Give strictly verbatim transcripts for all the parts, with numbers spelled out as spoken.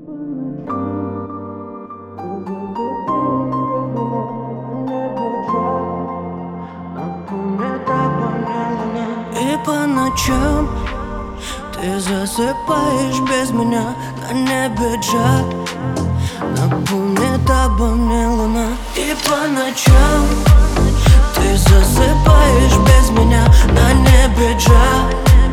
И по ночам ты засыпаешь без меня, на небе джа напомнит обо мне луна. И по ночам ты засыпаешь без меня, на небе джа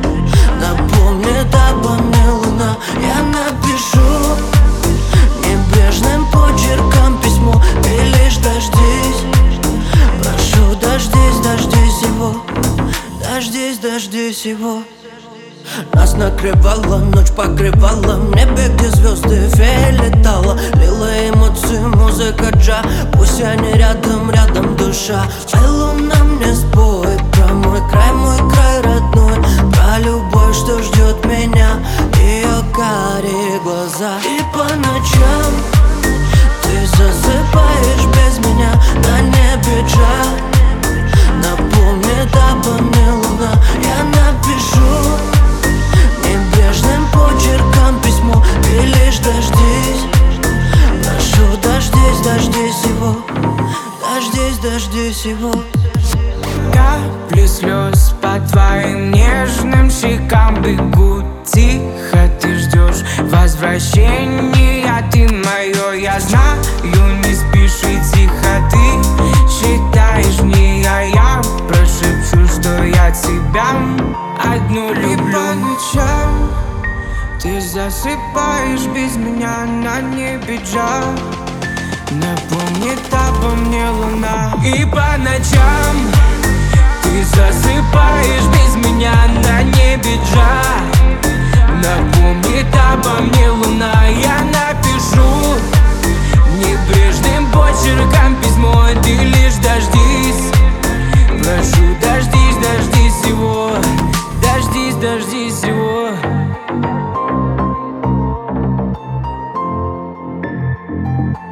напомнит обо мне луна. Я напишу небрежным почерком письмо, ты лишь дождись, прошу, дождись, дождись его, дождись, дождись его. Нас накрывала, ночь покрывала, в небе, где звезды, фея летала, лила эмоции, музыка джа, пусть они рядом, рядом душа. Ай, луна, мне спой про мой край, мой край родной, про любовь, что ждет меня, ее карие глаза. И по ночам ты засыпаешь без меня, на небе джа напомнит обо мне луна. Я напишу небрежным почерком письмо, ты лишь дождись, прошу, дождись, дождись его, дождись, дождись его. Капли слез по твоим нежным щекам бегут тихо, ты ждешь возвращения, ты мое, я знаю, не спишь и тихо, ты считаешь мне, а я прошепчу, что я тебя одну люблю. И по ночам ты засыпаешь без меня, на небе джа напомнит обо мне луна. И по ночам ты засыпаешь без меня, на небе джа напомнит обо мне луна. Я напишу небрежным почерком письмо, ты лишь дождись, прошу, дождись, дождись его, дождись, дождись его.